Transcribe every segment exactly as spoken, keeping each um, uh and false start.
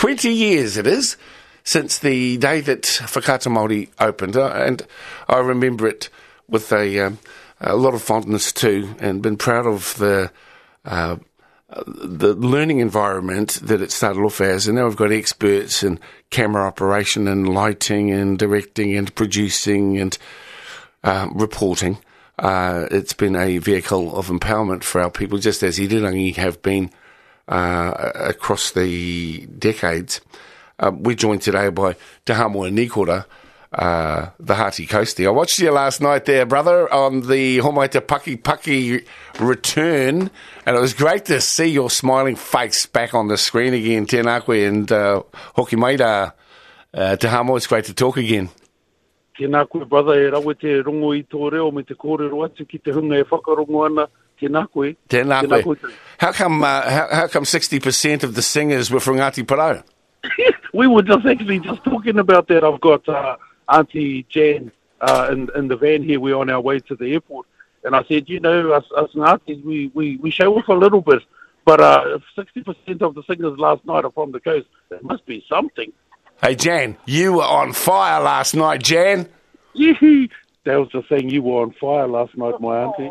twenty years it is since the day that Whakaata Māori opened, uh, and I remember it with a, um, a lot of fondness too, and been proud of the uh, the learning environment that it started off as. And now we've got experts in camera operation and lighting and directing and producing and uh, reporting. Uh, it's been a vehicle of empowerment for our people, just as Irirangi have been uh, across the decades. Uh, we're joined today by Te Hamua Nikora, uh, the Hearty Coastie. I watched you last night there, brother, on the Homaita Paki Paki return, and it was great to see your smiling face back on the screen again, tēnā koe, and uh, hoki maira, uh, Te Hamua, it's great to talk again. Tēnā koe, brother, e rawe te rongo i tō reo me te kōrero atu ki te hunga e whakarongo ana. Tēnā koe. Tēnā koe. How come, uh, how, how come sixty percent of the singers were from Ngāti Porou? We were just actually just talking about that. I've got uh, Auntie Jan uh, in, in the van here. We're on our way to the airport. And I said, you know, us, us Ngātis, we, we, we show off a little bit. But uh, if sixty percent of the singers last night are from the coast, there must be something. Hey, Jan, you were on fire last night, Jan. Yee-hee. That was just saying you were on fire last night, my auntie.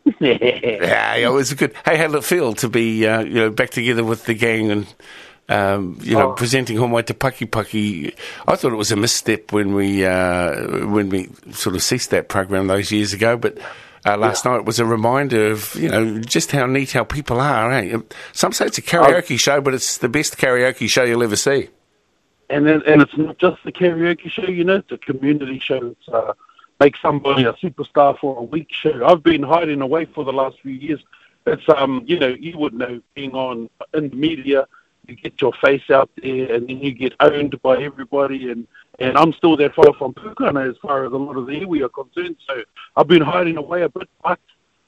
Yeah, it was good. Hey, how did it feel to be uh, you know, back together with the gang and Um, you know, oh. presenting Homaita Paki Paki? I thought it was a misstep when we uh, when we sort of ceased that program those years ago, but uh, last yeah. night was a reminder of, you know, just how neat our people are. Eh? Some say it's a karaoke um, show, but it's the best karaoke show you'll ever see. And then, and it's not just the karaoke show, you know, it's a community show. It's uh, make somebody a superstar for a week show. I've been hiding away for the last few years. It's um, you know, you would know, being on in the media. You get your face out there, and then you get owned by everybody. And, and I'm still that far from Pukana as far as a lot of the iwi are concerned. So I've been hiding away a bit. But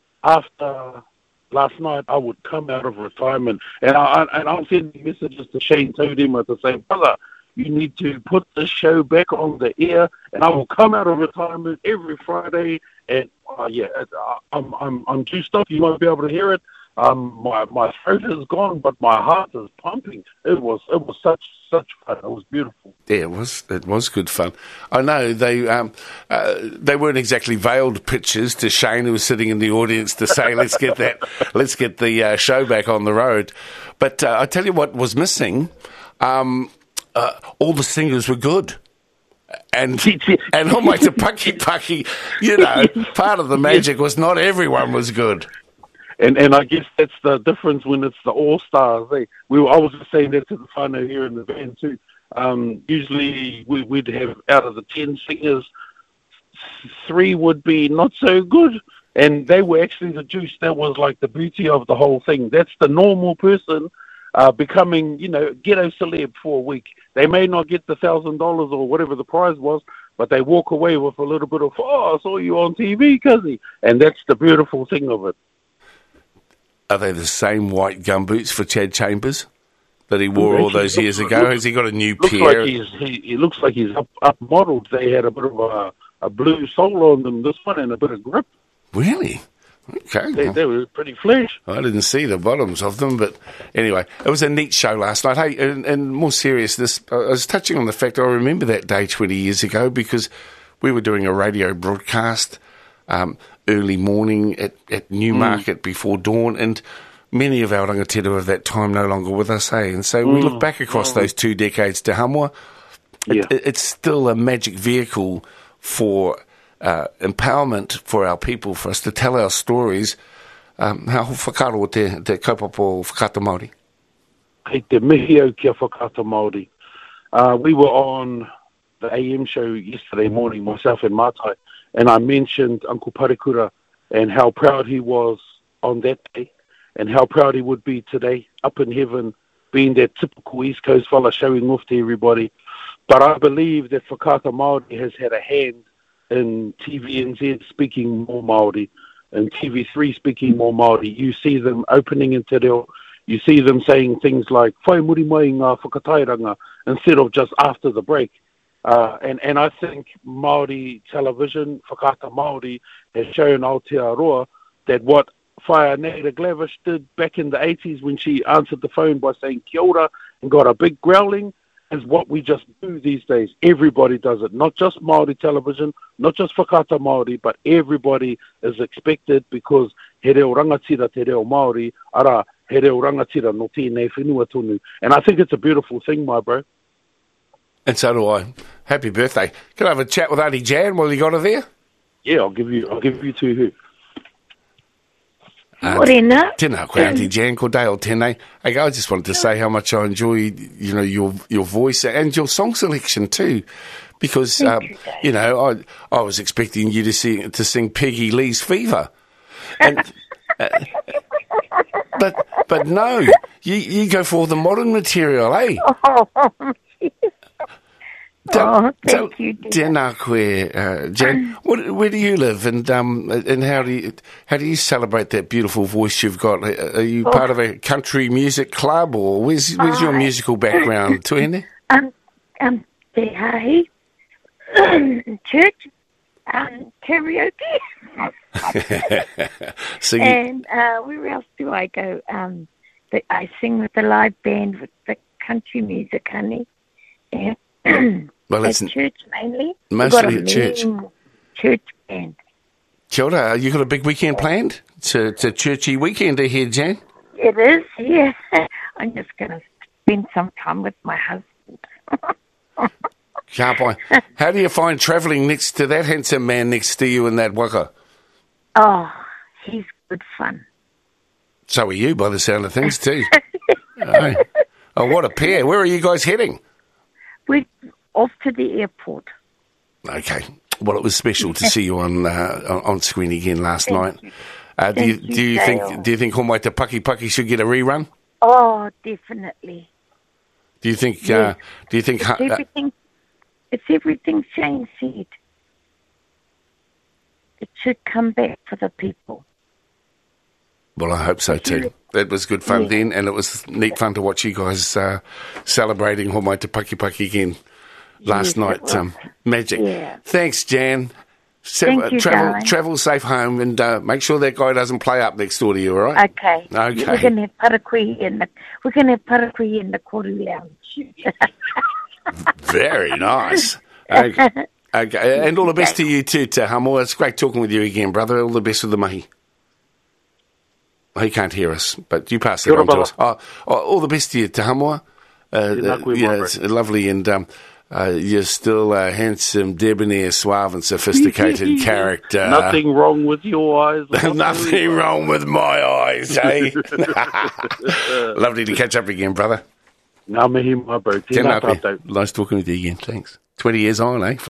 after last night, I would come out of retirement, and, I, and I'm sending messages to Shane Todema to say, brother, you need to put the show back on the air, and I will come out of retirement every Friday. And uh, yeah, I'm I'm I'm juiced up. You won't be able to hear it. Um, my my throat is gone, but my heart is pumping. It was it was such such fun. It was beautiful. Yeah, it was it was good fun. I know they um uh, they weren't exactly veiled pictures to Shane, who was sitting in the audience, to say let's get that let's get the uh, show back on the road. But uh, I tell you what was missing. Um, uh, all the singers were good. And and Homaita Paki Paki, you know, part of the magic was not everyone was good. And and I guess that's the difference when it's the all-stars. Eh? We were, I was just saying that to the whānau here in the van too. Um, usually we, we'd have, out of the ten singers, three would be not so good. And they were actually the juice. That was like the beauty of the whole thing. That's the normal person uh, becoming, you know, ghetto celeb for a week. They may not get the one thousand dollars or whatever the prize was, but they walk away with a little bit of, oh, I saw you on T V, cuzzy. And that's the beautiful thing of it. Are they the same white gumboots for Chad Chambers that he wore all those years ago? Has he got a new looks pair? Like he's, he, he looks like he's up, up modelled. They had a bit of a, a blue sole on them, this one, and a bit of grip. Really? Okay. They, they were pretty flash. I didn't see the bottoms of them, but anyway, it was a neat show last night. Hey, and, and more seriousness, I was touching on the fact I remember that day twenty years ago because we were doing a radio broadcast um, early morning at, at Newmarket mm. before dawn, and many of our rangatira of that time no longer with us, eh? And so mm. we look back across mm. those two decades to Hamua. Yeah. It, it's still a magic vehicle for uh, empowerment for our people, for us to tell our stories. Um, how whakaro te, te kaupapa whakata Māori? Kei te mihi au kia whakata Māori. Uh, we were on the A M show yesterday morning, myself and Mātai, and I mentioned Uncle Parekura and how proud he was on that day and how proud he would be today up in heaven, being that typical East Coast fella showing off to everybody. But I believe that Whakata Māori has had a hand in T V N Z speaking more Māori and T V three speaking more Māori. You see them opening in te reo. You see them saying things like, whai muri mai ngā whakatairanga, instead of just after the break. Uh, and, and I think Māori television, Whakata Māori, has shown Aotearoa that what Whaia Neira Glavish did back in the eighties when she answered the phone by saying kia ora and got a big growling is what we just do these days. Everybody does it, not just Māori television, not just whakaata Māori, but everybody is expected because he reo rangatira te reo Māori, ara he reo rangatira no tēnei whenua tonu. And I think it's a beautiful thing, my bro. And so do I. Happy birthday. Can I have a chat with Auntie Jan while you got her there? Yeah, I'll give you, I'll give you two who. Uh, Morena. Tēnā koe, Auntie Jan, ko Dale tēnei. Hey, I just wanted to say how much I enjoy, you know, your your voice and your song selection too, because um, you, you know I I was expecting you to sing to sing Peggy Lee's Fever, and uh, but but no, you you go for the modern material, eh? Oh, Tell- oh tell- thank you, dear. Tēnā koe, uh, Jan. What, where do you live, and um, and how do you how do you celebrate that beautiful voice you've got? Are you Oh. part of a country music club, or where's where's your I- musical background, Tuene? Um, um, Te Hahi, church, um, karaoke, So you, and uh, where else do I go? Um, the, I sing with the live band with the country music, honey. Yeah. well, At it's church mainly. mostly We've got a at church. mean Church band. Kia ora, you got a big weekend planned? It's a, it's a churchy weekend ahead, Jan. It is, yeah. I'm just going to spend some time with my husband. Can't buy. How do you find travelling next to that handsome man next to you in that waka? Oh, he's good fun. So are you, by the sound of things, too. Oh. Oh, what a pair. Where are you guys heading? We're off to the airport. Okay. Well, it was special to see you on uh, on- on screen again last Thank night. you. Uh, do you Thank you, do you Dale. think do you think Homai Te Paki Paki should get a rerun? Oh, definitely. Do you think? Uh, Yes. do you think? It's Uh, everything, it's everything Shane said. It should come back for the people. well, I hope so too. It was good fun Yeah. then, and it was neat fun to watch you guys uh, celebrating Homai Te Paki Paki again last Yes, it night. was. Um, magic. Yeah. Thanks, Jan. Se- Thank you, travel, darling. travel safe home, and uh, make sure that guy doesn't play up next door to you. All right? Okay. Okay. We're going to have parakui in the, we're going to have parakui in the Koru Lounge. Very nice. Okay. Okay, and all the best to you too, Te Hamua. It's great talking with you again, brother. All the best with the mahi. He can't hear us, but you pass it Kia ora, on to brother. us. Oh, oh, all the best to you, Te Hamua. Uh, Tēnā koe, yeah, my it's lovely, and um, uh, you're still a handsome, debonair, suave, and sophisticated character. Nothing wrong with your eyes. Nothing wrong with my eyes, eh? Lovely to catch up again, brother. Ngā mihi, my bro. Tēnā Tēnā koe. tātou. Nice talking with you again. Thanks. twenty years on, eh?